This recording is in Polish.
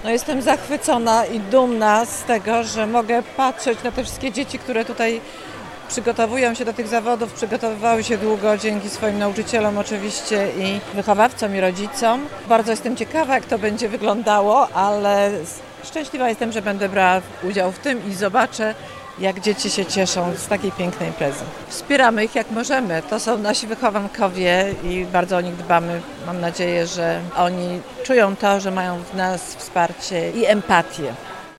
No jestem zachwycona i dumna z tego, że mogę patrzeć na te wszystkie dzieci, które tutaj przygotowują się do tych zawodów, przygotowywały się długo dzięki swoim nauczycielom oczywiście i wychowawcom i rodzicom. Bardzo jestem ciekawa, jak to będzie wyglądało, ale szczęśliwa jestem, że będę brała udział w tym i zobaczę, jak dzieci się cieszą z takiej pięknej imprezy. Wspieramy ich jak możemy. To są nasi wychowankowie i bardzo o nich dbamy. Mam nadzieję, że oni czują to, że mają w nas wsparcie i empatię.